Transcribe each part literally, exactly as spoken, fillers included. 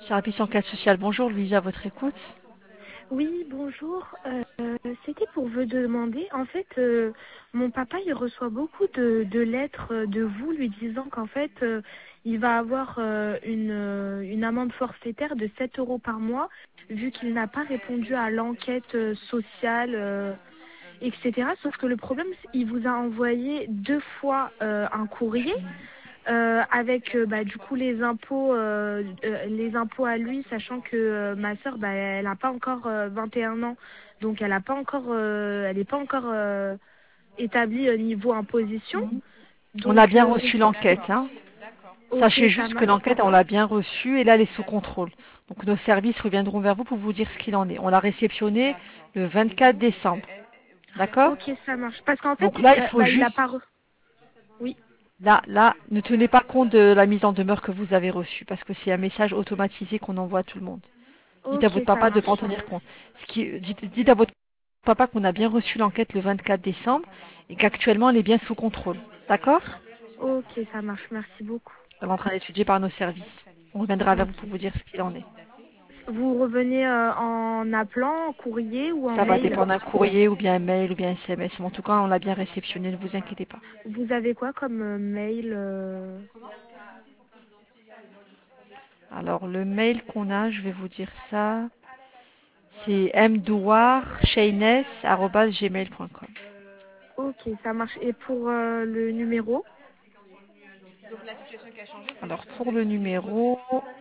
Service enquête sociale, bonjour Louisa, à votre écoute. Oui, bonjour. Euh, C'était pour vous demander, en fait, euh, mon papa, il reçoit beaucoup de, de lettres euh, de vous lui disant qu'en fait, euh, il va avoir euh, une, euh, une amende forfaitaire de sept euros par mois, vu qu'il n'a pas répondu à l'enquête euh, sociale, euh, et cetera. Sauf que le problème, c'est qu'il vous a envoyé deux fois euh, un courrier. Euh, avec euh, bah, du coup les impôts euh, euh, les impôts à lui, sachant que euh, ma sœur, bah, elle n'a pas encore euh, vingt et un ans, donc elle a pas encore euh, elle n'est pas encore euh, établie au niveau imposition. On Donc a bien euh, on reçu l'enquête. Hein. ok, Sachez ça juste que marche. l'enquête, on l'a bien reçue et là, elle est sous contrôle. Donc nos services reviendront vers vous pour vous dire ce qu'il en est. On l'a réceptionnée le vingt-quatre décembre. D'accord. Ok, ça marche. Parce qu'en fait, Donc là, il euh, faut bah, il a juste... pas re- oui. Là, là, ne tenez pas compte de la mise en demeure que vous avez reçue parce que c'est un message automatisé qu'on envoie à tout le monde. Dites à Ok, votre ça papa de ne pas en marche. tenir compte. Ce qui, dites, dites à votre papa qu'on a bien reçu l'enquête le vingt-quatre décembre et qu'actuellement elle est bien sous contrôle. D'accord. Ok, ça marche. Merci beaucoup. Elle est en train d'étudier par nos services. On reviendra vers vous Ok. pour vous dire ce qu'il en est. Vous revenez euh, en appelant, en courrier ou en Ça va mail? dépendre d'un courrier ou bien un mail ou bien un S M S. Mais en tout cas, on l'a bien réceptionné, ne vous inquiétez pas. Vous avez quoi comme euh, mail euh, Alors, le mail qu'on a, je vais vous dire ça, c'est mdouarsheines arobase gmail point com. Ok, ça marche. Et pour euh, le numéro? Alors, pour le numéro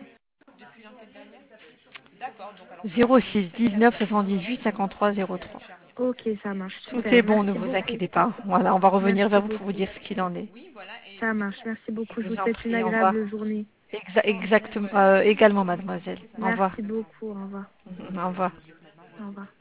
zéro six dix-neuf soixante-dix-huit cinquante-trois zéro trois. Ok, ça marche. Tout Super. est bon, ne Merci vous beaucoup. inquiétez pas. Voilà, on va revenir Merci vers vous pour vous beaucoup. dire ce qu'il en est. Ça marche. Merci Je beaucoup. Je vous vous en souhaite une prie, au revoir. agréable journée. Exa- exactement, euh, également, mademoiselle. Au revoir. Merci beaucoup. Au revoir. Au revoir. Au revoir.